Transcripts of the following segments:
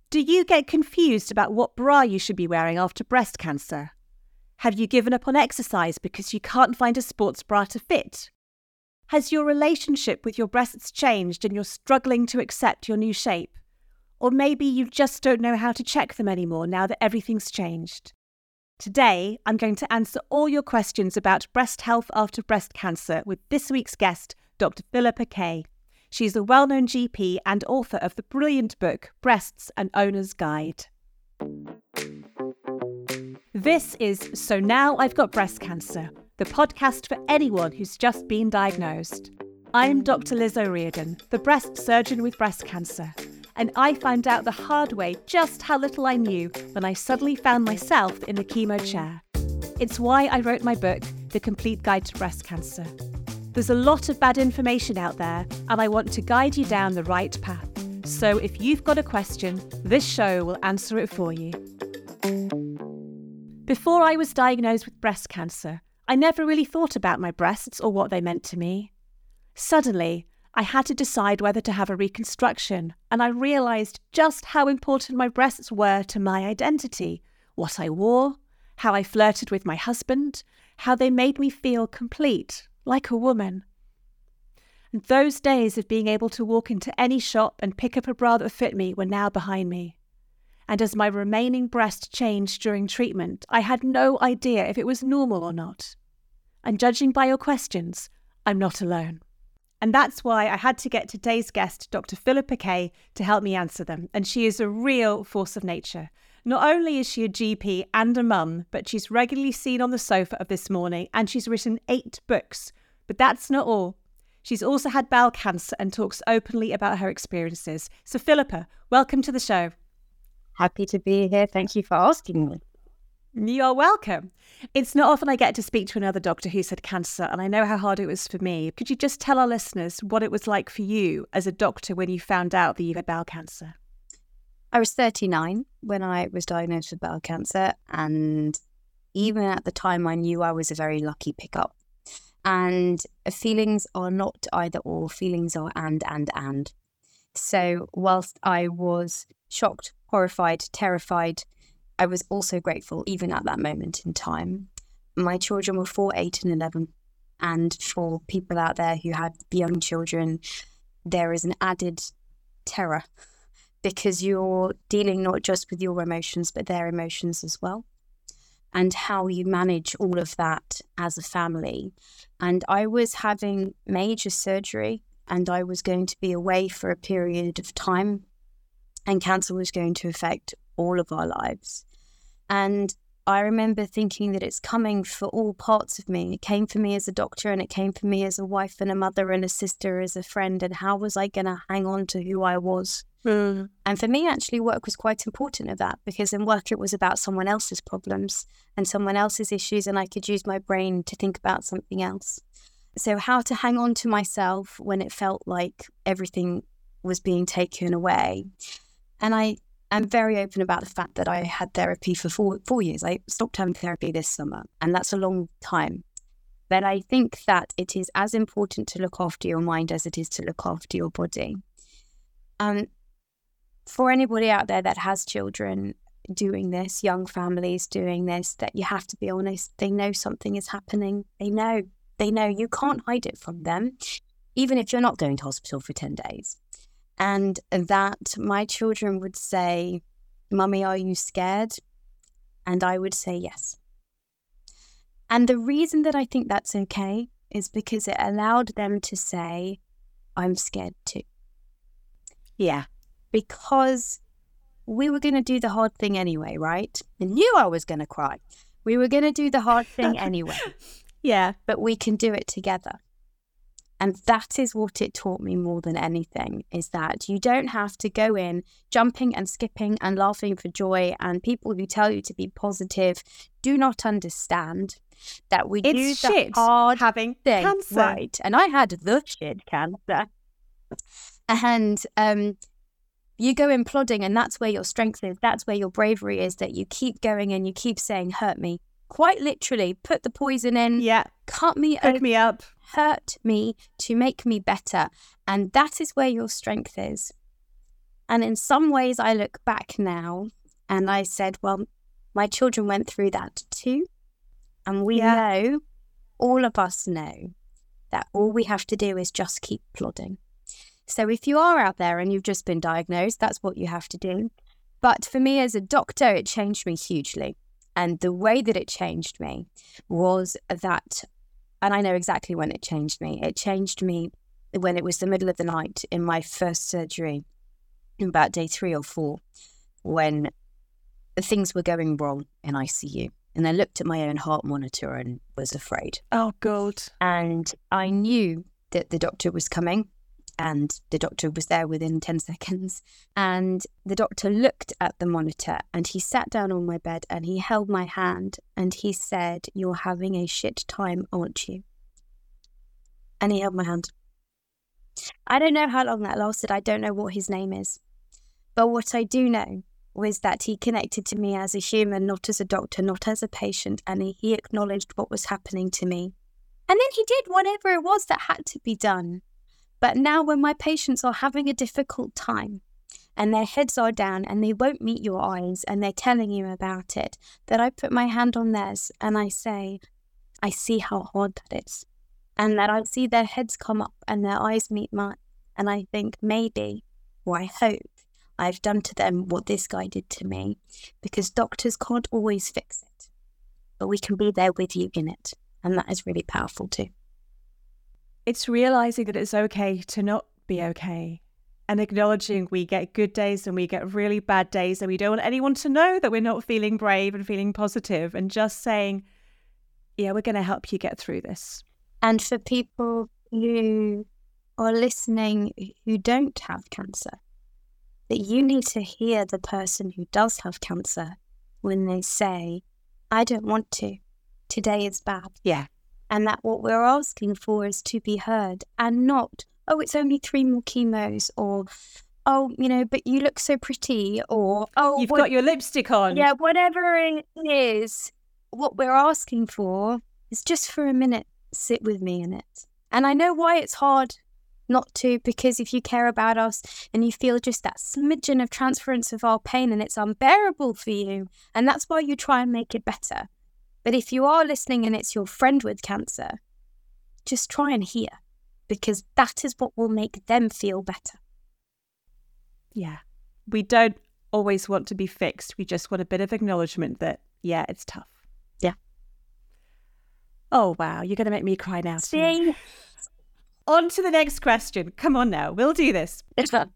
Do you get confused about what bra you should be wearing after breast cancer? Have you given up on exercise because you can't find a sports bra to fit? Has your relationship with your breasts changed and you're struggling to accept your new shape? Or maybe you just don't know how to check them anymore now that everything's changed. Today, I'm going to answer all your questions about breast health after breast cancer with this week's guest, Dr. Philippa Kaye. She's a well-known GP and author of the brilliant book, Breasts: An Owner's Guide. This is So Now I've Got Breast Cancer, the podcast for anyone who's just been diagnosed. I'm Dr. Liz O'Riordan, the breast surgeon with breast cancer, and I found out the hard way just how little I knew when I suddenly found myself in the chemo chair. It's why I wrote my book, The Complete Guide to Breast Cancer. There's a lot of bad information out there, and I want to guide you down the right path. So if you've got a question, this show will answer it for you. Before I was diagnosed with breast cancer, I never really thought about my breasts or what they meant to me. Suddenly, I had to decide whether to have a reconstruction, and I realised just how important my breasts were to my identity, what I wore, how I flirted with my husband, how they made me feel complete, like a woman. And those days of being able to walk into any shop and pick up a bra that fit me were now behind me. And as my remaining breast changed during treatment, I had no idea if it was normal or not. And judging by your questions, I'm not alone. And that's why I had to get today's guest, Dr. Philippa Kaye, to help me answer them. And she is a real force of nature. Not only is she a GP and a mum, but she's regularly seen on the sofa of This Morning, and she's written 8 books. But that's not all. She's also had bowel cancer and talks openly about her experiences. So Philippa, welcome to the show. Happy to be here. Thank you for asking me. You're welcome. It's not often I get to speak to another doctor who's had cancer, and I know how hard it was for me. Could you just tell our listeners what it was like for you as a doctor when you found out that you had bowel cancer? I was 39 when I was diagnosed with bowel cancer, and even at the time I knew I was a very lucky pickup. And feelings are not either or, feelings are and. So whilst I was shocked, horrified, terrified, I was also grateful even at that moment in time. My children were 4, 8 and 11. And for people out there who had young children, there is an added terror because you're dealing not just with your emotions, but their emotions as well. And how you manage all of that as a family. And I was having major surgery and I was going to be away for a period of time. And cancer was going to affect all of our lives. And I remember thinking that it's coming for all parts of me. It came for me as a doctor and it came for me as a wife and a mother and a sister, as a friend. And how was I going to hang on to who I was? And for me, actually, work was quite important of that, because in work, it was about someone else's problems and someone else's issues. And I could use my brain to think about something else. So how to hang on to myself when it felt like everything was being taken away. And I'm very open about the fact that I had therapy for four years. I stopped having therapy this summer, and that's a long time. But I think that it is as important to look after your mind as it is to look after your body. For anybody out there that has children doing this, young families doing this, that you have to be honest. They know something is happening. They know. You can't hide it from them, even if you're not going to hospital for 10 days. And that my children would say, "Mummy, are you scared?" And I would say yes. And the reason that I think that's okay is because it allowed them to say, "I'm scared too." Yeah. Because we were going to do the hard thing anyway, right? I knew I was going to cry. We were going to do the hard thing anyway. Yeah. But we can do it together. And that is what it taught me more than anything, is that you don't have to go in jumping and skipping and laughing for joy, and people who tell you to be positive do not understand that we do the hard having thing. Cancer. Right. And I had the shit cancer. And you go in plodding, and that's where your strength is. That's where your bravery is, that you keep going and you keep saying, "Hurt me." Quite literally, put the poison in, cut me Hook me up, hurt me to make me better. And that is where your strength is. And in some ways, I look back now and I said, well, my children went through that too. And we know, all of us know, that all we have to do is just keep plodding. So if you are out there and you've just been diagnosed, that's what you have to do. But for me as a doctor, it changed me hugely. And the way that it changed me was that, and I know exactly when it changed me. It changed me when it was the middle of the night in my first surgery, about day 3 or 4, when things were going wrong in ICU. And I looked at my own heart monitor and was afraid. Oh, God. And I knew that the doctor was coming, and the doctor was there within 10 seconds. And the doctor looked at the monitor and he sat down on my bed and he held my hand and he said, "You're having a shit time, aren't you?" And he held my hand. I don't know how long that lasted. I don't know what his name is. But what I do know was that he connected to me as a human, not as a doctor, not as a patient, and he acknowledged what was happening to me. And then he did whatever it was that had to be done. But now when my patients are having a difficult time and their heads are down and they won't meet your eyes and they're telling you about it, that I put my hand on theirs and I say, I see how hard that is. And that I see their heads come up and their eyes meet mine. And I think maybe, or I hope, I've done to them what this guy did to me, because doctors can't always fix it, but we can be there with you in it. And that is really powerful too. It's realizing that it's okay to not be okay, and acknowledging we get good days and we get really bad days, and we don't want anyone to know that we're not feeling brave and feeling positive, and just saying, yeah, we're going to help you get through this. And for people who are listening who don't have cancer, that you need to hear the person who does have cancer when they say, I don't want to. Today is bad. Yeah. And that what we're asking for is to be heard, and not, oh, it's only 3 more chemos, or, oh, but you look so pretty, or, oh, you've got your lipstick on. Yeah, whatever it is, what we're asking for is just for a minute, sit with me in it. And I know why it's hard not to, because if you care about us and you feel just that smidgen of transference of our pain and it's unbearable for you, and that's why you try and make it better. But if you are listening and it's your friend with cancer, just try and hear, because that is what will make them feel better. Yeah. We don't always want to be fixed. We just want a bit of acknowledgement that, yeah, it's tough. Yeah. Oh, wow. You're going to make me cry now. See? On to the next question. Come on now. We'll do this. It's fun.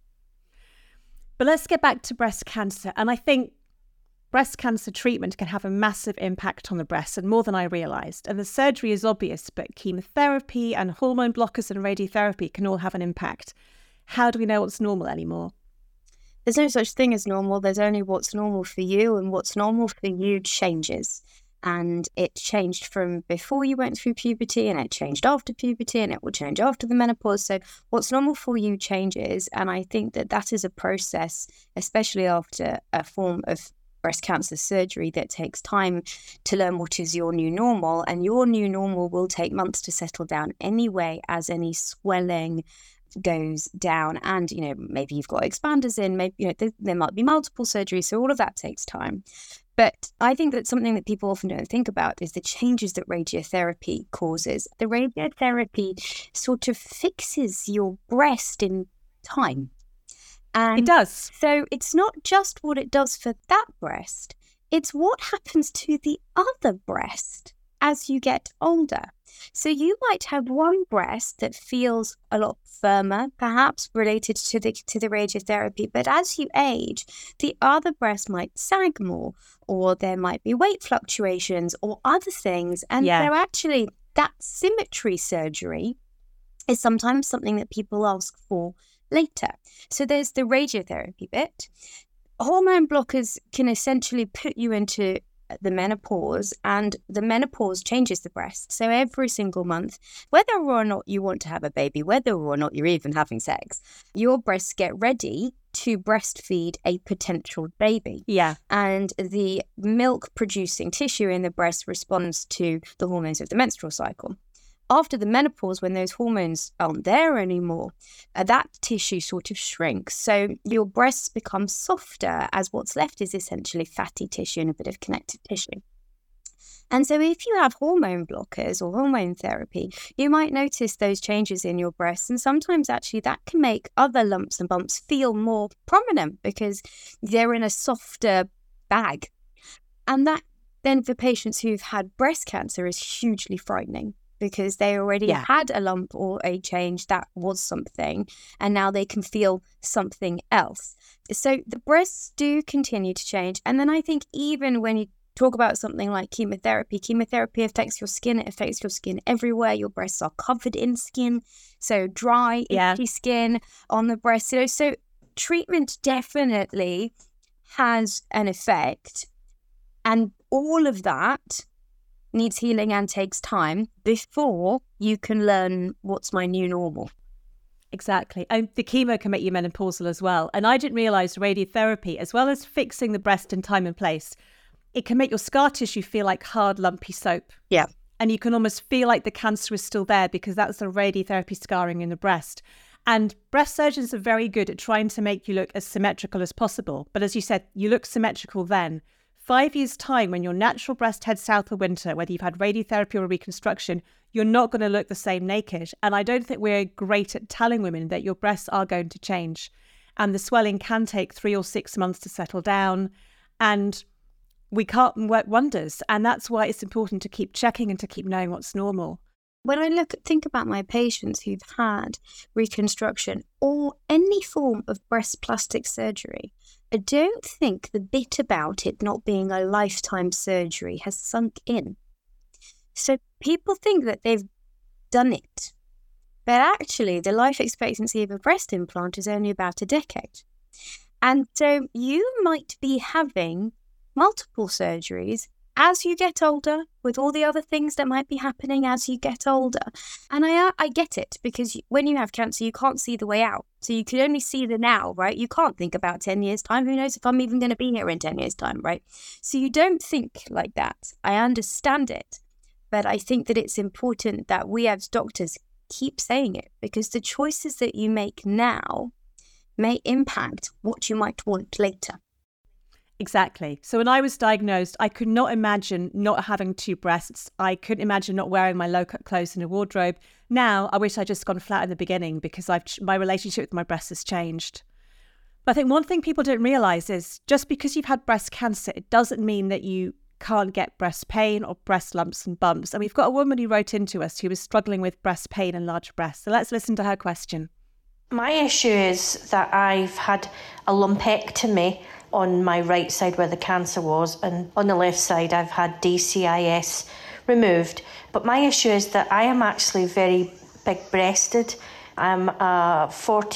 But let's get back to breast cancer. And I think breast cancer treatment can have a massive impact on the breast, and more than I realised. And the surgery is obvious, but chemotherapy and hormone blockers and radiotherapy can all have an impact. How do we know what's normal anymore? There's no such thing as normal. There's only what's normal for you, and what's normal for you changes. And it changed from before you went through puberty, and it changed after puberty, and it will change after the menopause. So what's normal for you changes. And I think that that is a process, especially after a form of breast cancer surgery, that takes time to learn what is your new normal. And your new normal will take months to settle down anyway, as any swelling goes down. And, maybe you've got expanders in, maybe, there might be multiple surgeries. So all of that takes time. But I think that something that people often don't think about is the changes that radiotherapy causes. The radiotherapy sort of fixes your breast in time. And it does. So it's not just what it does for that breast, it's what happens to the other breast as you get older. So you might have one breast that feels a lot firmer, perhaps related to the radiotherapy, but as you age, the other breast might sag more, or there might be weight fluctuations or other things. And so actually that symmetry surgery is sometimes something that people ask for later. So there's the radiotherapy bit. Hormone blockers can essentially put you into the menopause, and the menopause changes the breast. So every single month, whether or not you want to have a baby, whether or not you're even having sex, your breasts get ready to breastfeed a potential baby. Yeah. And the milk producing tissue in the breast responds to the hormones of the menstrual cycle. After the menopause, when those hormones aren't there anymore, that tissue sort of shrinks. So your breasts become softer, as what's left is essentially fatty tissue and a bit of connective tissue. And so if you have hormone blockers or hormone therapy, you might notice those changes in your breasts. And sometimes actually that can make other lumps and bumps feel more prominent because they're in a softer bag. And that then for patients who've had breast cancer is hugely frightening, because they already had a lump or a change that was something, and now they can feel something else. So the breasts do continue to change. And then I think even when you talk about something like chemotherapy affects your skin. It affects your skin everywhere. Your breasts are covered in skin, so dry, itchy skin on the breast. So treatment definitely has an effect, and all of that needs healing and takes time before you can learn what's my new normal. Exactly. And the chemo can make you menopausal as well. And I didn't realise radiotherapy, as well as fixing the breast in time and place, it can make your scar tissue feel like hard, lumpy soap. Yeah. And you can almost feel like the cancer is still there because that's the radiotherapy scarring in the breast. And breast surgeons are very good at trying to make you look as symmetrical as possible. But as you said, you look symmetrical then. 5 years' time, when your natural breast heads south for winter, whether you've had radiotherapy or reconstruction, you're not going to look the same naked. And I don't think we're great at telling women that your breasts are going to change. And the swelling can take 3 or 6 months to settle down. And we can't work wonders. And that's why it's important to keep checking and to keep knowing what's normal. When I think about my patients who've had reconstruction or any form of breast plastic surgery, I don't think the bit about it not being a lifetime surgery has sunk in. So people think that they've done it, but actually the life expectancy of a breast implant is only about a decade. And so you might be having multiple surgeries as you get older, with all the other things that might be happening as you get older. And I get it, because when you have cancer, you can't see the way out. So you can only see the now, right? You can't think about 10 years' time. Who knows if I'm even going to be here in 10 years' time, right? So you don't think like that. I understand it. But I think that it's important that we as doctors keep saying it, because the choices that you make now may impact what you might want later. Exactly. So when I was diagnosed, I could not imagine not having 2 breasts. I couldn't imagine not wearing my low-cut clothes in a wardrobe. Now, I wish I'd just gone flat in the beginning, because my relationship with my breasts has changed. But I think one thing people don't realise is just because you've had breast cancer, it doesn't mean that you can't get breast pain or breast lumps and bumps. And we've got a woman who wrote into us who was struggling with breast pain and large breasts. So let's listen to her question. My issue is that I've had a lumpectomy on my right side where the cancer was, and on the left side I've had DCIS removed. But my issue is that I am actually very big-breasted. I'm a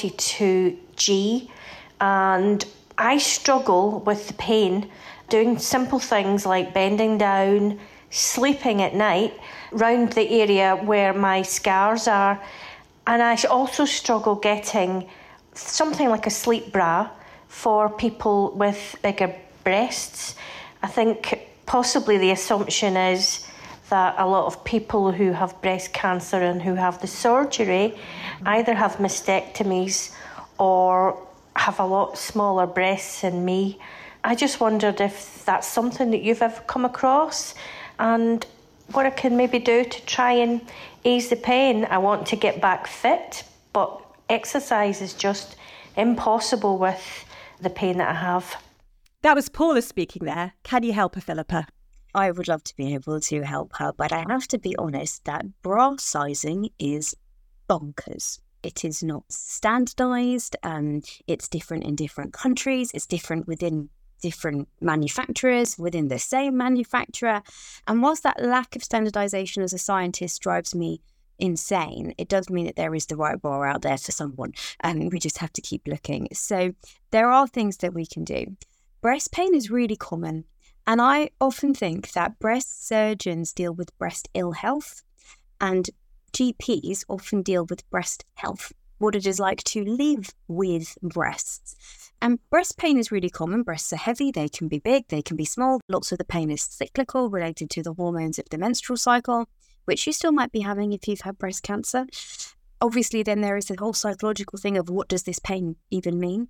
42G, and I struggle with the pain doing simple things like bending down, sleeping at night round the area where my scars are. And I also struggle getting something like a sleep bra for people with bigger breasts. I think possibly the assumption is that a lot of people who have breast cancer and who have the surgery either have mastectomies or have a lot smaller breasts than me. I just wondered if that's something that you've ever come across and what I can maybe do to try and ease the pain. I want to get back fit, but exercise is just impossible with the pain that I have. That was Paula speaking there. Can you help her, Philippa? I would love to be able to help her, but I have to be honest that bra sizing is bonkers. It is not standardised. It's different in different countries. It's different within different manufacturers, within the same manufacturer. And whilst that lack of standardisation as a scientist drives me insane, it does mean that there is the right bra out there for someone, and we just have to keep looking. So there are things that we can do. Breast pain is really common, and I often think that breast surgeons deal with breast ill health, and GPs often deal with breast health, what it is like to live with breasts. And breast pain is really common. Breasts are heavy, they can be big, they can be small. Lots of the pain is cyclical, related to the hormones of the menstrual cycle. which you still might be having if you've had breast cancer. Obviously, then there is the whole psychological thing of what does this pain even mean?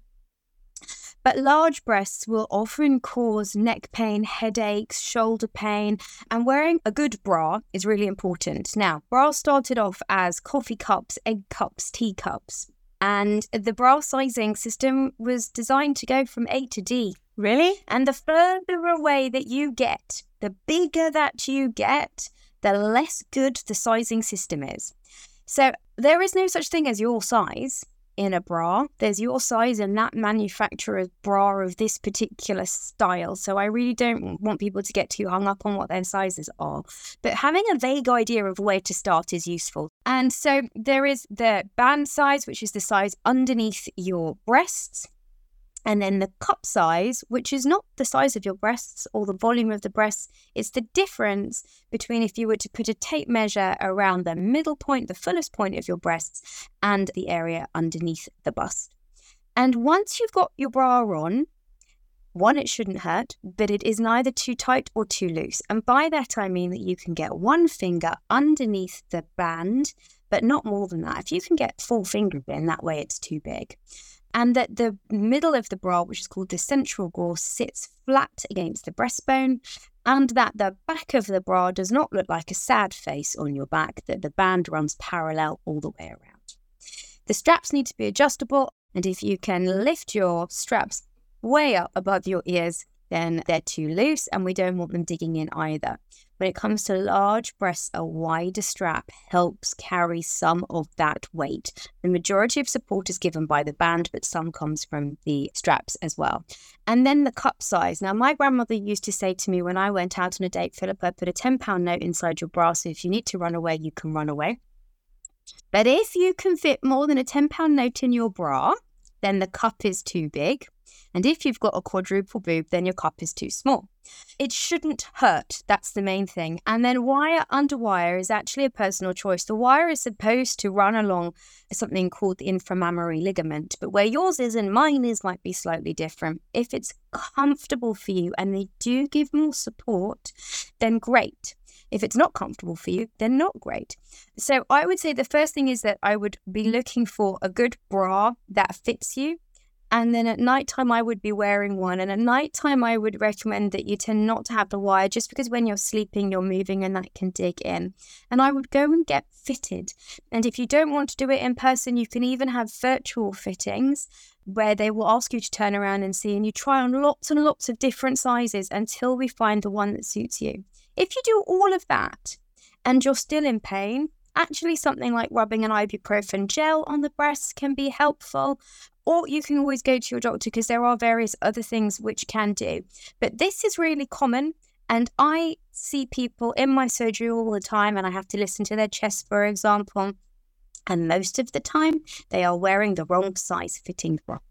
But large breasts will often cause neck pain, headaches, shoulder pain, and wearing a good bra is really important. Now, bras started off as coffee cups, egg cups, tea cups, and the bra sizing system was designed to go from A to D. Really? And the further away that you get, the bigger that you get, the less good the sizing system is. So there is no such thing as your size in a bra. There's your size in that manufacturer's bra of this particular style. So I really don't want people to get too hung up on what their sizes are. But having a vague idea of where to start is useful. And so there is the band size, which is the size underneath your breasts. And then the cup size, which is not the size of your breasts or the volume of the breasts. It's the difference between if you were to put a tape measure around the middle point, the fullest point of your breasts, and the area underneath the bust. And once you've got your bra on, one, it shouldn't hurt, but it is neither too tight or too loose. And by that, I mean that you can get one finger underneath the band, but not more than that. If you can get 4 fingers in, that way it's too big. And that the middle of the bra, which is called the central gore, sits flat against the breastbone, and that the back of the bra does not look like a sad face on your back, that the band runs parallel all the way around. The straps need to be adjustable, and if you can lift your straps way up above your ears, then they're too loose, and we don't want them digging in either. When it comes to large breasts, a wider strap helps carry some of that weight. The majority of support is given by the band, but some comes from the straps as well. And then the cup size. Now, my grandmother used to say to me when I went out on a date, Philippa, put a £10 note inside your bra, so if you need to run away, you can run away. But if you can fit more than a £10 note in your bra, then the cup is too big. And if you've got a quadruple boob, then your cup is too small. It shouldn't hurt. That's the main thing. And then wire under wire is actually a personal choice. The wire is supposed to run along something called the inframammary ligament, but where yours is and mine is might be slightly different. If it's comfortable for you and they do give more support, then great. If it's not comfortable for you, then not great. So I would say the first thing is that I would be looking for a good bra that fits you. And then at nighttime, I would be wearing one. And at nighttime, I would recommend that you tend not to have the wire, just because when you're sleeping, you're moving and that can dig in. And I would go and get fitted. And if you don't want to do it in person, you can even have virtual fittings where they will ask you to turn around and see. And you try on lots and lots of different sizes until we find the one that suits you. If you do all of that and you're still in pain, actually something like rubbing an ibuprofen gel on the breasts can be helpful. Or you can always go to your doctor because there are various other things which can do. But this is really common. And I see people in my surgery all the time and I have to listen to their chest, for example. And most of the time, they are wearing the wrong size fitting bra.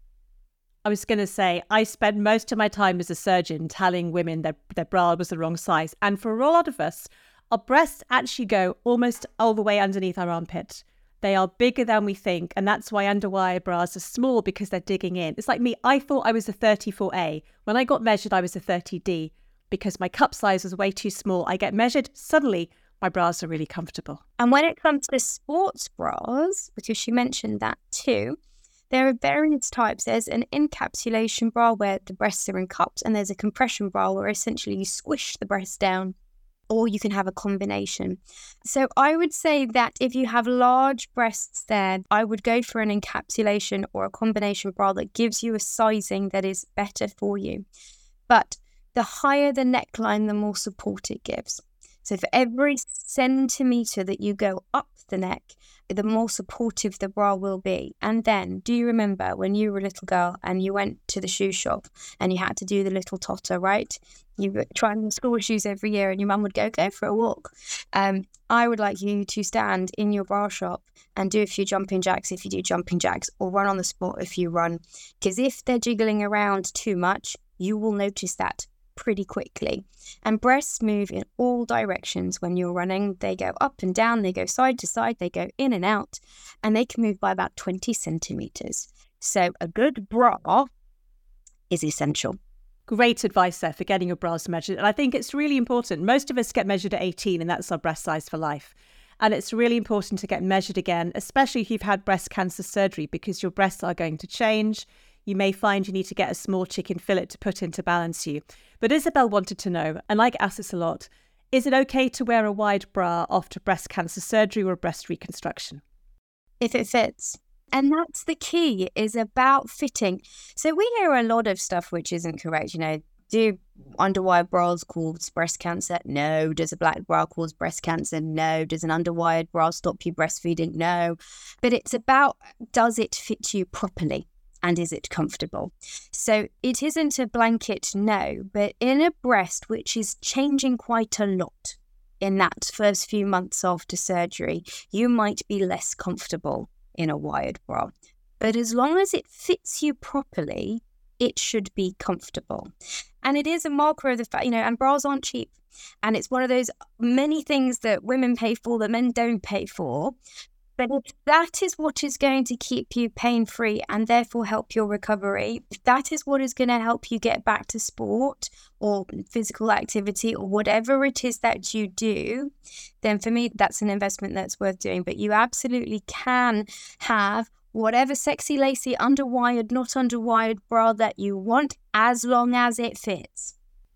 I was going to say, I spent most of my time as a surgeon telling women that their bra was the wrong size. And for a lot of us, our breasts actually go almost all the way underneath our armpit. They are bigger than we think, and that's why underwire bras are small, because they're digging in. It's like me, I thought I was a 34A. When I got measured, I was a 30D. Because my cup size was way too small, I get measured, suddenly my bras are really comfortable. And when it comes to sports bras, because she mentioned that too, there are various types. There's an encapsulation bra where the breasts are in cups, and there's a compression bra where essentially you squish the breasts down. Or you can have a combination. So I would say that if you have large breasts there, I would go for an encapsulation or a combination bra that gives you a sizing that is better for you. But the higher the neckline, the more support it gives. So for every centimetre that you go up the neck, the more supportive the bra will be. And then, do you remember when you were a little girl and you went to the shoe shop and you had to do the little totter, right? You were trying on school shoes every year and your mum would go for a walk. I would like you to stand in your bra shop and do a few jumping jacks if you do jumping jacks, or run on the spot if you run. Because if they're jiggling around too much, you will notice that pretty quickly. And breasts move in all directions when you're running. They go up and down, they go side to side, they go in and out, and they can move by about 20 centimetres. So a good bra is essential. Great advice there for getting your bras measured. And I think it's really important. Most of us get measured at 18 and that's our breast size for life. And it's really important to get measured again, especially if you've had breast cancer surgery, because your breasts are going to change. You may find you need to get a small chicken fillet to put in to balance you. But Isabel wanted to know, and I get asked this a lot, is it okay to wear a wide bra after breast cancer surgery or breast reconstruction? If it fits. And that's the key, is about fitting. So we hear a lot of stuff which isn't correct. Do underwired bras cause breast cancer? No. Does a black bra cause breast cancer? No. Does an underwired bra stop you breastfeeding? No. But it's about, does it fit you properly? And is it comfortable? So it isn't a blanket no, but in a breast which is changing quite a lot in that first few months after surgery, you might be less comfortable in a wired bra. But as long as it fits you properly, it should be comfortable. And it is a marker of the fact, and bras aren't cheap. And it's one of those many things that women pay for that men don't pay for. But if that is what is going to keep you pain-free and therefore help your recovery, if that is what is going to help you get back to sport or physical activity or whatever it is that you do, then for me, that's an investment that's worth doing. But you absolutely can have whatever sexy, lacy, underwired, not underwired bra that you want, as long as it fits.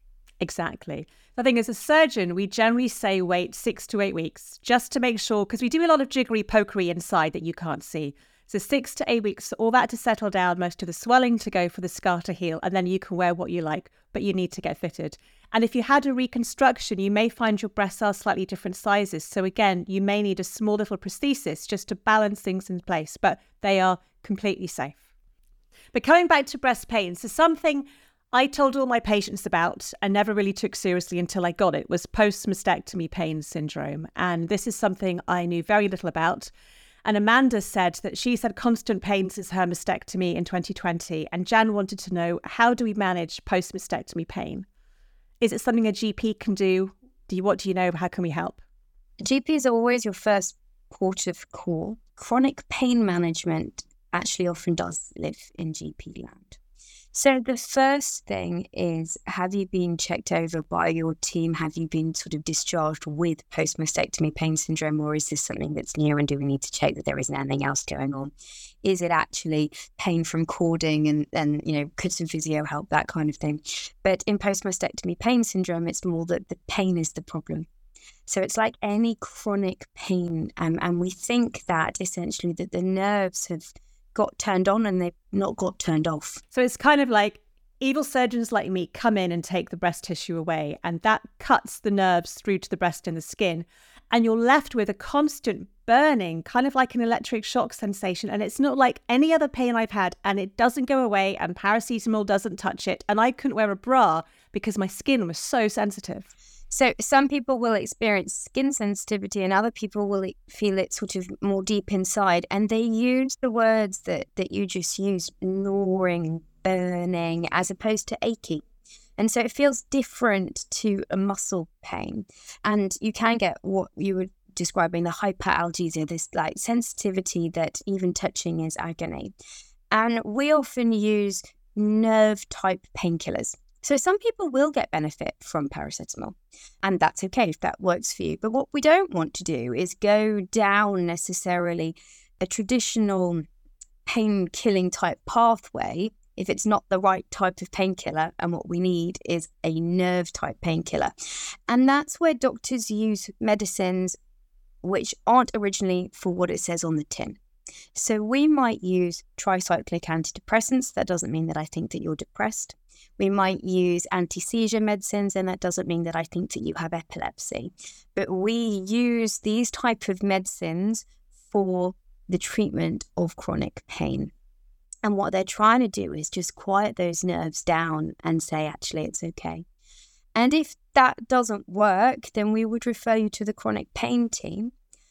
Exactly. I think as a surgeon, we generally say wait 6 to 8 weeks just to make sure, because we do a lot of jiggery pokery inside that you can't see. So 6 to 8 weeks, all that to settle down, most of the swelling to go, for the scar to heal, and then you can wear what you like, but you need to get fitted. And if you had a reconstruction, you may find your breasts are slightly different sizes. So again, you may need a small little prosthesis just to balance things in place, but they are completely safe. But coming back to breast pain, so something I told all my patients about and never really took seriously until I got it was post-mastectomy pain syndrome. And this is something I knew very little about. And Amanda said that she's had constant pain since her mastectomy in 2020. And Jan wanted to know, how do we manage post-mastectomy pain? Is it something a GP can do? What do you know? How can we help? GPs are always your first port of call. Chronic pain management actually often does live in GP land. So the first thing is, have you been checked over by your team? Have you been sort of discharged with post-mastectomy pain syndrome, or is this something that's new, and do we need to check that there isn't anything else going on? Is it actually pain from cording and could some physio help, that kind of thing? But in post-mastectomy pain syndrome, it's more that the pain is the problem. So it's like any chronic pain, and we think that essentially that the nerves have got turned on and they've not got turned off. So it's kind of like evil surgeons like me come in and take the breast tissue away, and that cuts the nerves through to the breast and the skin, and you're left with a constant burning, kind of like an electric shock sensation. And it's not like any other pain I've had, and it doesn't go away, and paracetamol doesn't touch it, and I couldn't wear a bra because my skin was so sensitive. So some people will experience skin sensitivity and other people will feel it sort of more deep inside. And they use the words that you just used, gnawing, burning, as opposed to achy. And so it feels different to a muscle pain. And you can get what you were describing, the hyperalgesia, this like sensitivity that even touching is agony. And we often use nerve type painkillers. So some people will get benefit from paracetamol, and that's okay if that works for you. But what we don't want to do is go down necessarily a traditional pain-killing type pathway if it's not the right type of painkiller, and what we need is a nerve type painkiller. And that's where doctors use medicines which aren't originally for what it says on the tin. So we might use tricyclic antidepressants. That doesn't mean that I think that you're depressed. We might use anti-seizure medicines, and that doesn't mean that I think that you have epilepsy. But we use these type of medicines for the treatment of chronic pain. And what they're trying to do is just quiet those nerves down and say, actually, it's okay. And if that doesn't work, then we would refer you to the chronic pain team.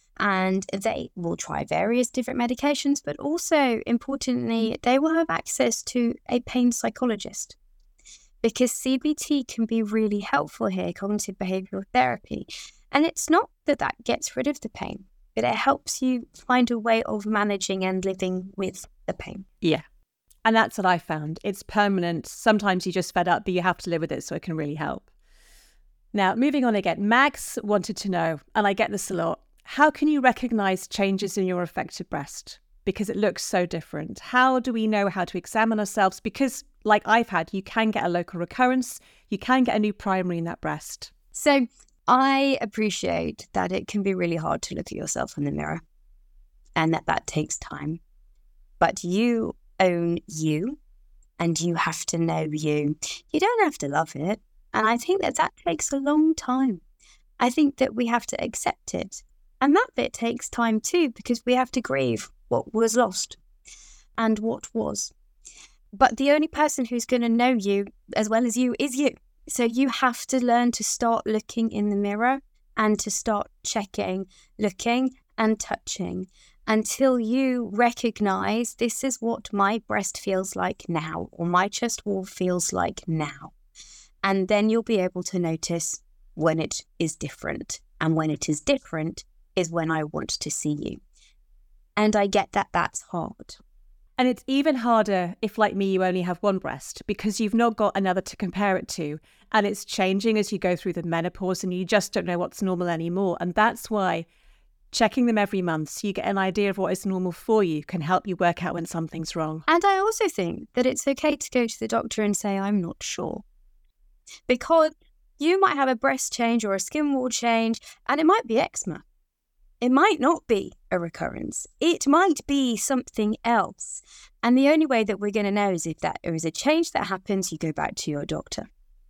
And they will try various different medications, but also, importantly, they will have access to a pain psychologist. Because CBT can be really helpful here, cognitive behavioural therapy. And it's not that gets rid of the pain, but it helps you find a way of managing and living with the pain. Yeah. And that's what I found. It's permanent. Sometimes you just fed up, but you have to live with it so it can really help. Now, moving on again, Max wanted to know, and I get this a lot, how can you recognise changes in your affected breast? Because it looks so different. How do we know how to examine ourselves? Because like I've had, you can get a local recurrence, you can get a new primary in that breast. So I appreciate that it can be really hard to look at yourself in the mirror and that takes time. But you own you and you have to know you. You don't have to love it. And I think that takes a long time. I think that we have to accept it. And that bit takes time too, because we have to grieve what was lost and what was. But the only person who's going to know you as well as you is you. So you have to learn to start looking in the mirror and to start checking, looking and touching until you recognize this is what my breast feels like now, or my chest wall feels like now. And then you'll be able to notice when it is different. And when it is different is when I want to see you. And I get that that's hard. And it's even harder if, like me, you only have one breast because you've not got another to compare it to. And it's changing as you go through the menopause and you just don't know what's normal anymore. And that's why checking them every month so you get an idea of what is normal for you can help you work out when something's wrong. And I also think that it's okay to go to the doctor and say, I'm not sure. Because you might have a breast change or a skin wall change and it might be eczema. It might not be a recurrence. It might be something else. And the only way that we're going to know is if there is a change that happens, you go back to your doctor.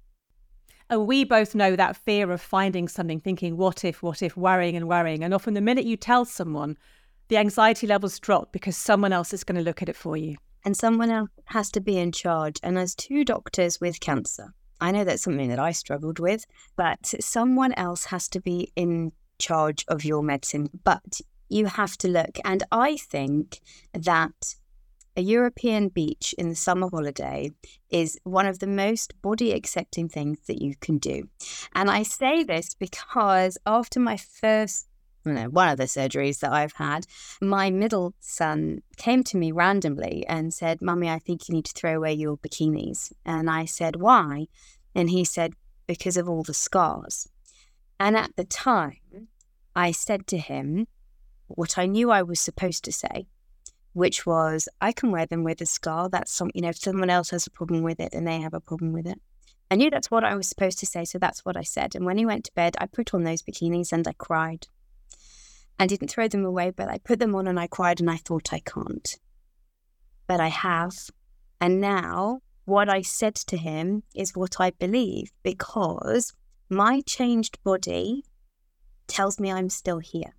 And we both know that fear of finding something, thinking, what if, worrying. And often the minute you tell someone, the anxiety levels drop because someone else is going to look at it for you. And someone else has to be in charge. And as two doctors with cancer, I know that's something that I struggled with, but someone else has to be in charge of your medicine. But you have to look. And I think that a European beach in the summer holiday is one of the most body accepting things that you can do. And I say this because after my one of the surgeries that I've had, my middle son came to me randomly and said, Mummy, I think you need to throw away your bikinis. And I said, why? And he said, because of all the scars. And at the time, I said to him what I knew I was supposed to say, which was, I can wear them with a scar. That's something, if someone else has a problem with it, then they have a problem with it. I knew that's what I was supposed to say, so that's what I said. And when he went to bed, I put on those bikinis and I cried. I didn't throw them away, but I put them on and I cried and I thought I can't. But I have. And now what I said to him is what I believe, because my changed body tells me I'm still here.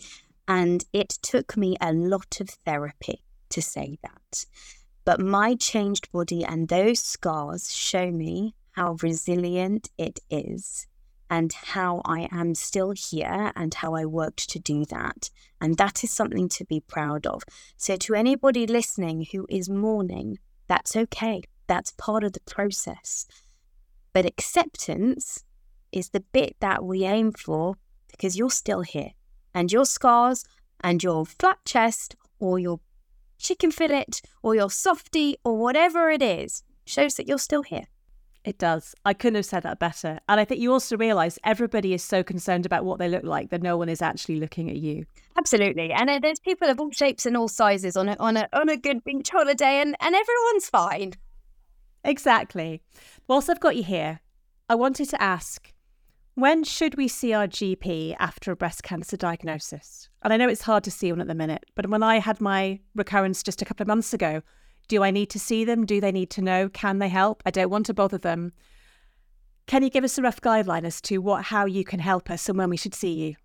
And it took me a lot of therapy to say that. But my changed body and those scars show me how resilient it is and how I am still here and how I worked to do that. And that is something to be proud of. So to anybody listening who is mourning, that's okay. That's part of the process. But acceptance is the bit that we aim for, because you're still here. And your scars and your flat chest or your chicken fillet or your softie or whatever it is shows that you're still here. It does. I couldn't have said that better. And I think you also realise everybody is so concerned about what they look like that no one is actually looking at you. Absolutely. And there's people of all shapes and all sizes on a good beach holiday and everyone's fine. Exactly. Whilst I've got you here, I wanted to ask, when should we see our GP after a breast cancer diagnosis? And I know it's hard to see one at the minute, but when I had my recurrence just a couple of months ago, do I need to see them? Do they need to know? Can they help? I don't want to bother them. Can you give us a rough guideline as to how you can help us and when we should see you?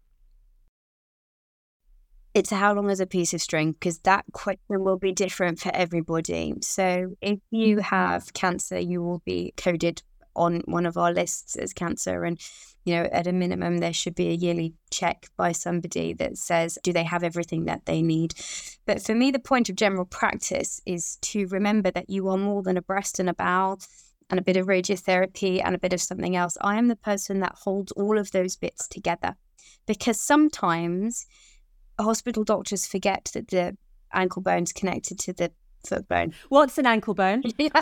It's how long is a piece of string, because that question will be different for everybody. So if you have cancer, you will be coded on one of our lists as cancer, and at a minimum there should be a yearly check by somebody that says, do they have everything that they need? But for me, the point of general practice is to remember that you are more than a breast and a bowel and a bit of radiotherapy and a bit of something else. I am the person that holds all of those bits together, because sometimes hospital doctors forget that the ankle bone's connected to the foot bone. What's an ankle bone?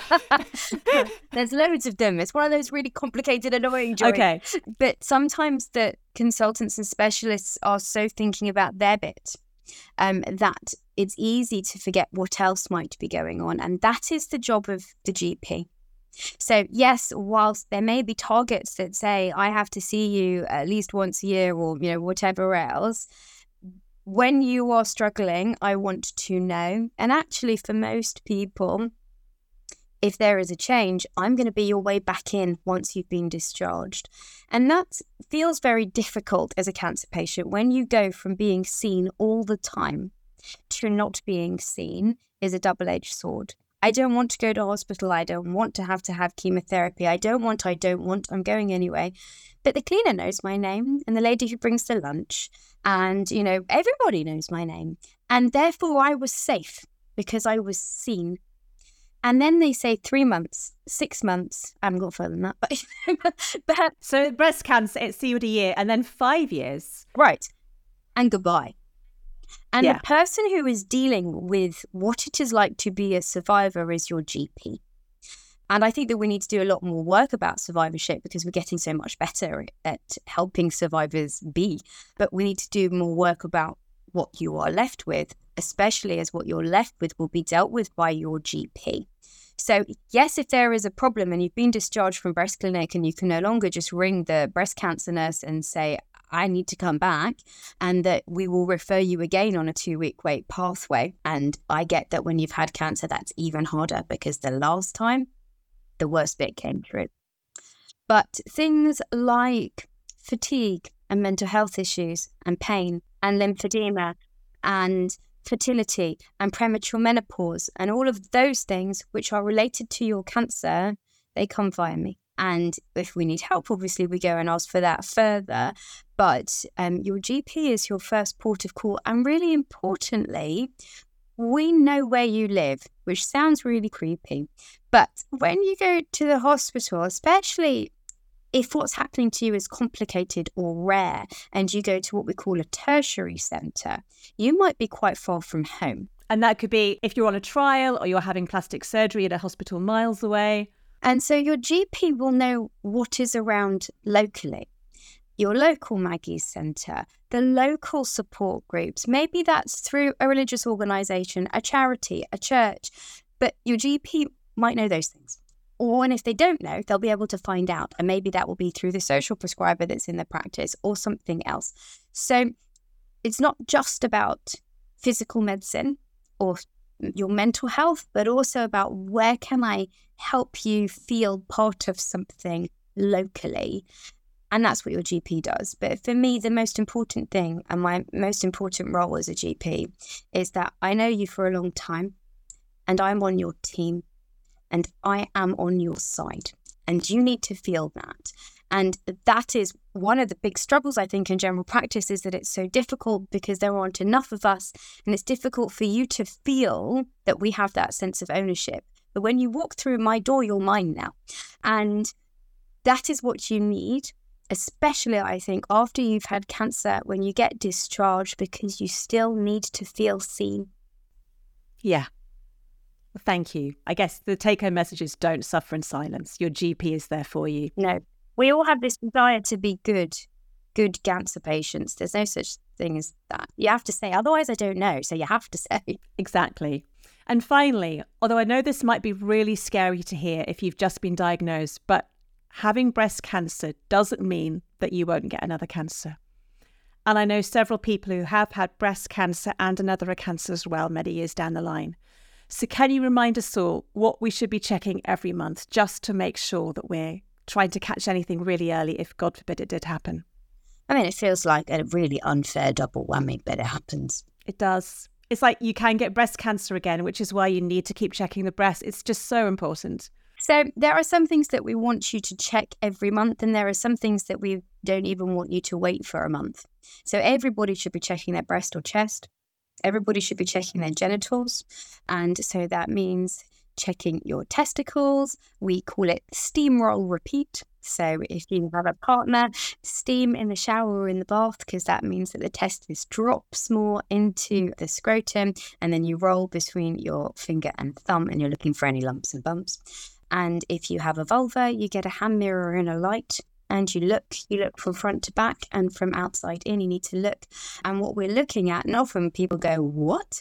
There's loads of them. It's one of those really complicated, annoying joints. Okay. But sometimes the consultants and specialists are so thinking about their bit that it's easy to forget what else might be going on. And that is the job of the GP. So yes, whilst there may be targets that say, I have to see you at least once a year or, whatever else, when you are struggling, I want to know. And actually, for most people, if there is a change, I'm going to be your way back in once you've been discharged. And that feels very difficult as a cancer patient. When you go from being seen all the time to not being seen is a double-edged sword. I don't want to go to hospital. I don't want to have chemotherapy. I don't want, I'm going anyway. But the cleaner knows my name and the lady who brings the lunch and, everybody knows my name. And therefore I was safe because I was seen. And then they say 3 months, 6 months. I haven't got further than that. But so breast cancer, it's see you at a year and then 5 years. Right. And goodbye. And Yeah. the person who is dealing with what it is like to be a survivor is your GP. And I think that we need to do a lot more work about survivorship because we're getting so much better at helping survivors be. But we need to do more work about what you are left with, especially as what you're left with will be dealt with by your GP. So yes, if there is a problem and you've been discharged from breast clinic and you can no longer just ring the breast cancer nurse and say, I need to come back, and that we will refer you again on a 2-week wait pathway. And I get that when you've had cancer, that's even harder because the last time, the worst bit came through. But things like fatigue and mental health issues and pain and lymphedema and fertility and premature menopause and all of those things which are related to your cancer, they come via me. And if we need help, obviously we go and ask for that further. But your GP is your first port of call. And really importantly, we know where you live, which sounds really creepy. But when you go to the hospital, especially if what's happening to you is complicated or rare, and you go to what we call a tertiary centre, you might be quite far from home. And that could be if you're on a trial or you're having plastic surgery at a hospital miles away. And so your GP will know what is around locally. Your local Maggie's Centre, the local support groups, maybe that's through a religious organisation, a charity, a church, but your GP might know those things. And if they don't know, they'll be able to find out. And maybe that will be through the social prescriber that's in the practice or something else. So it's not just about physical medicine or your mental health, but also about where can I help you feel part of something locally. And that's what your GP does. But for me, the most important thing and my most important role as a GP is that I know you for a long time and I'm on your team and I am on your side. And you need to feel that. And that is one of the big struggles, I think, in general practice is that it's so difficult because there aren't enough of us. And it's difficult for you to feel that we have that sense of ownership. But when you walk through my door, you're mine now. And that is what you need, especially, I think, after you've had cancer, when you get discharged, because you still need to feel seen. Yeah. Thank you. I guess the take-home message is don't suffer in silence. Your GP is there for you. No, we all have this desire to be good cancer patients. There's no such thing as that. You have to say, otherwise I don't know. So you have to say. Exactly. And finally, although I know this might be really scary to hear if you've just been diagnosed, but having breast cancer doesn't mean that you won't get another cancer. And I know several people who have had breast cancer and another cancer as well many years down the line. So can you remind us all what we should be checking every month just to make sure that we're trying to catch anything really early if, God forbid, it did happen? I mean, it feels like a really unfair double whammy, but it happens. It does. It's like you can get breast cancer again, which is why you need to keep checking the breast. It's just so important. So there are some things that we want you to check every month, and there are some things that we don't even want you to wait for a month. So everybody should be checking their breast or chest. Everybody should be checking their genitals. And so that means checking your testicles. We call it steamroll repeat. So if you have a partner, steam in the shower or in the bath, because that means that the testis drops more into the scrotum, and then you roll between your finger and thumb and you're looking for any lumps and bumps. And if you have a vulva, you get a hand mirror and a light, and you look from front to back and from outside in. You need to look. And what we're looking at, and often people go, what?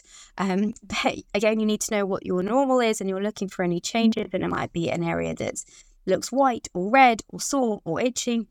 But again, you need to know what your normal is, and you're looking for any changes, and it might be an area that looks white or red or sore or itchy.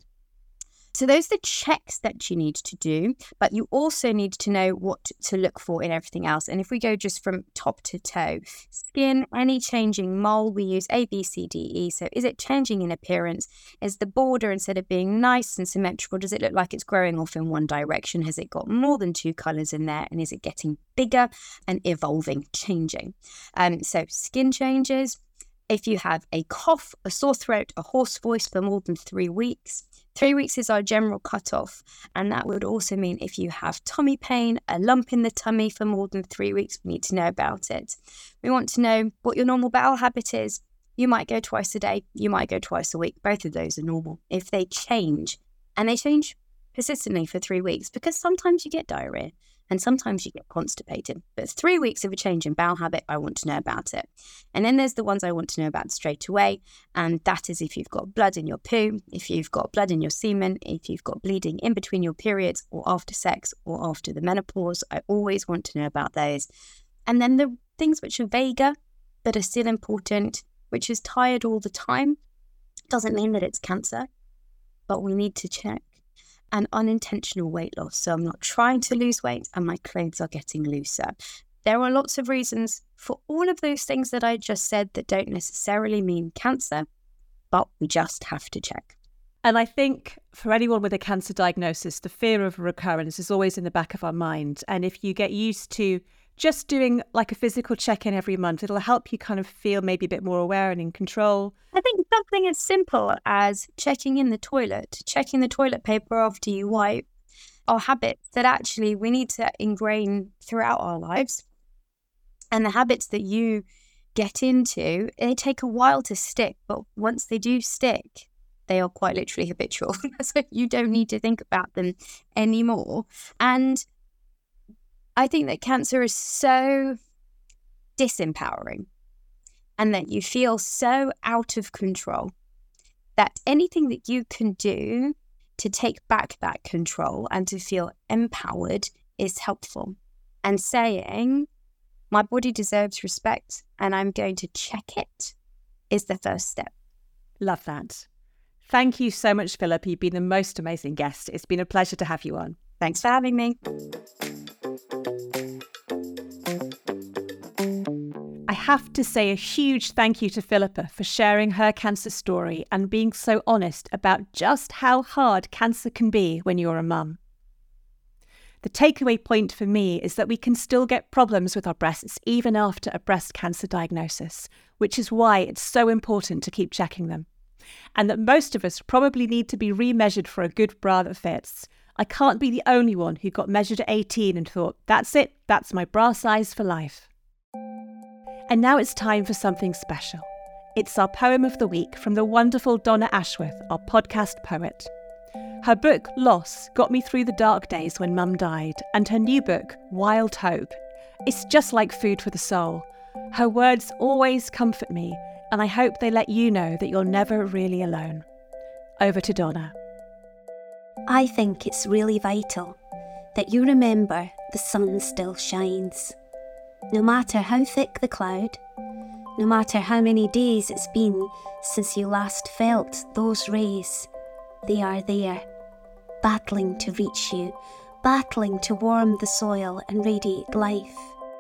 So those are the checks that you need to do, but you also need to know what to look for in everything else. And if we go just from top to toe, skin, any changing mole, we use A, B, C, D, E. So is it changing in appearance? Is the border, instead of being nice and symmetrical, does it look like it's growing off in one direction? Has it got more than two colours in there? And is it getting bigger and evolving, changing? So skin changes. If you have a cough, a sore throat, a hoarse voice for more than 3 weeks, 3 weeks is our general cutoff. And that would also mean if you have tummy pain, a lump in the tummy for more than 3 weeks, we need to know about it. We want to know what your normal bowel habit is. You might go twice a day, you might go twice a week. Both of those are normal. If they change, and they change persistently for 3 weeks, because sometimes you get diarrhea and sometimes you get constipated. But 3 weeks of a change in bowel habit, I want to know about it. And then there's the ones I want to know about straight away. And that is if you've got blood in your poo, if you've got blood in your semen, if you've got bleeding in between your periods or after sex or after the menopause. I always want to know about those. And then the things which are vaguer but are still important, which is tired all the time, doesn't mean that it's cancer, but we need to check. And unintentional weight loss. So I'm not trying to lose weight and my clothes are getting looser. There are lots of reasons for all of those things that I just said that don't necessarily mean cancer, but we just have to check. And I think for anyone with a cancer diagnosis, the fear of recurrence is always in the back of our mind. And if you get used to just doing like a physical check-in every month, it'll help you kind of feel maybe a bit more aware and in control. I think something as simple as checking the toilet paper after you wipe, are habits that actually we need to ingrain throughout our lives. And the habits that you get into, they take a while to stick, but once they do stick, they are quite literally habitual. So you don't need to think about them anymore. And I think that cancer is so disempowering and that you feel so out of control that anything that you can do to take back that control and to feel empowered is helpful. And saying, my body deserves respect and I'm going to check it is the first step. Love that. Thank you so much, Philippa. You've been the most amazing guest. It's been a pleasure to have you on. Thanks for having me. I have to say a huge thank you to Philippa for sharing her cancer story and being so honest about just how hard cancer can be when you're a mum. The takeaway point for me is that we can still get problems with our breasts even after a breast cancer diagnosis, which is why it's so important to keep checking them. And that most of us probably need to be re-measured for a good bra that fits. I can't be the only one who got measured at 18 and thought, that's it, that's my bra size for life. And now it's time for something special. It's our poem of the week from the wonderful Donna Ashworth, our podcast poet. Her book, Loss, got me through the dark days when Mum died, and her new book, Wild Hope, is just like food for the soul. Her words always comfort me, and I hope they let you know that you're never really alone. Over to Donna. I think it's really vital that you remember the sun still shines. No matter how thick the cloud, no matter how many days it's been since you last felt those rays, they are there, battling to reach you, battling to warm the soil and radiate life.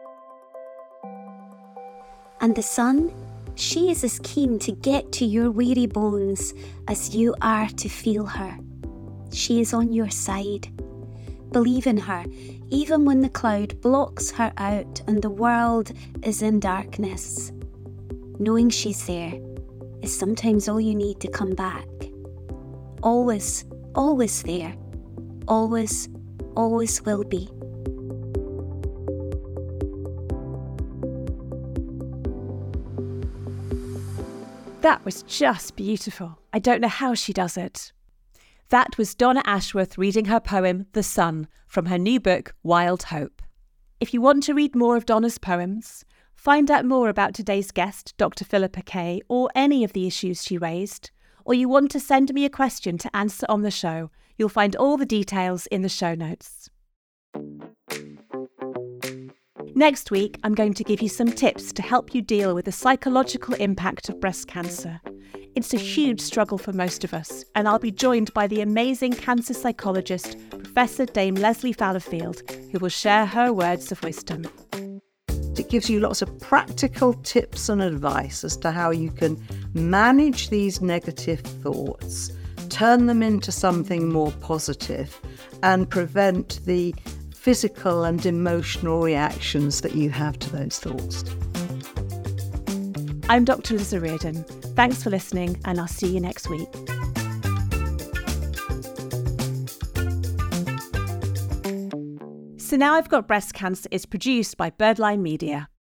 And the sun, she is as keen to get to your weary bones as you are to feel her. She is on your side. Believe in her, even when the cloud blocks her out and the world is in darkness. Knowing she's there is sometimes all you need to come back. Always, always there. Always, always will be. That was just beautiful. I don't know how she does it. That was Donna Ashworth reading her poem, The Sun, from her new book, Wild Hope. If you want to read more of Donna's poems, find out more about today's guest, Dr. Philippa Kay, or any of the issues she raised, or you want to send me a question to answer on the show, you'll find all the details in the show notes. Next week, I'm going to give you some tips to help you deal with the psychological impact of breast cancer. It's a huge struggle for most of us, and I'll be joined by the amazing cancer psychologist, Professor Dame Leslie Fallowfield, who will share her words of wisdom. It gives you lots of practical tips and advice as to how you can manage these negative thoughts, turn them into something more positive, and prevent the physical and emotional reactions that you have to those thoughts. I'm Dr. Liza Reardon. Thanks for listening, and I'll see you next week. So Now I've Got Breast Cancer is produced by Birdline Media.